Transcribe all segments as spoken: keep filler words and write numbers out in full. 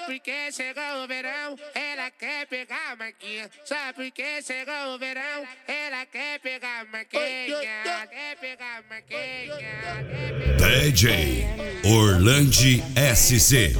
porque chegou o verão, ela quer pegar a maquinha. Só porque chegou o verão, ela quer pegar a maquinha. Quer pegar a maquinha. D J Orlandi S C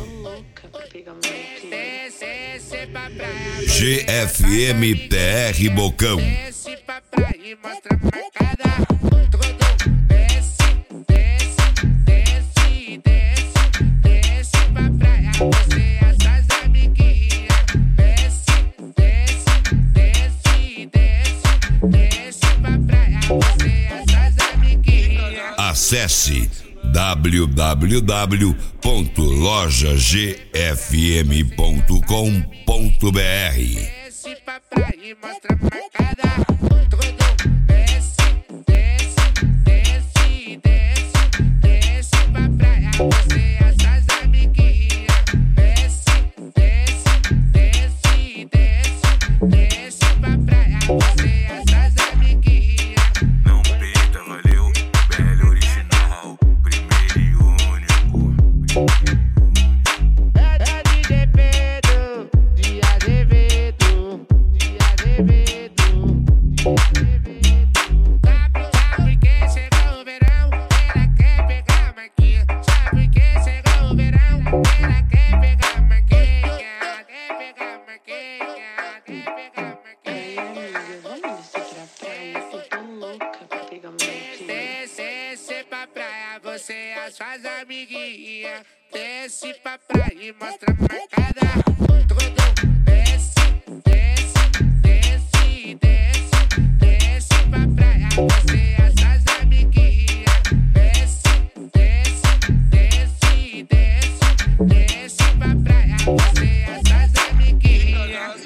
G F M P R Bocão. Desce pra praia e mostra a marcada. Desce, desce, desce, desce, desce pra praia. Você e as suas amiguinhas. Desce, desce, desce, desce, desce pra praia. Você e as suas amiguinhas. Acesse w w w ponto loja g f m ponto com ponto b r. Desce pra praia e mostra a marcada. Desce, desce, desce, desce, desce pra praia. Você e as suas amiguinhas. Desce, desce, desce, desce, desce pra praia. Você e as suas amiguinhas. Não peita, valeu, velho original, primeiro e único. É de Pedro, de Azevedo, de Azevedo, de Azevedo. Sabe porque chegou o verão, ela quer pegar a maquinha. Sabe porque chegou o verão, ela quer pegar a maquinha. Quer pegar a maquinha, quer pegar a maquinha. Vamos descer pra praia, eu tô louca pra pegar uma maquinha. Desce, desce pra praia, você e as suas amiguinhas. Desce pra praia e mostra a marcada. Desce, desce, desce, desce, desce pra praia. Você e as suas amiguinhas. Desce, desce, desce, desce, desce pra praia. Você e as suas amiguinhas.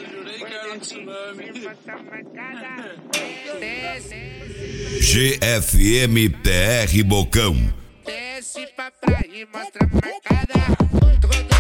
Desce. G F M P R Bocão. Desce pra praia e mostra a marcada.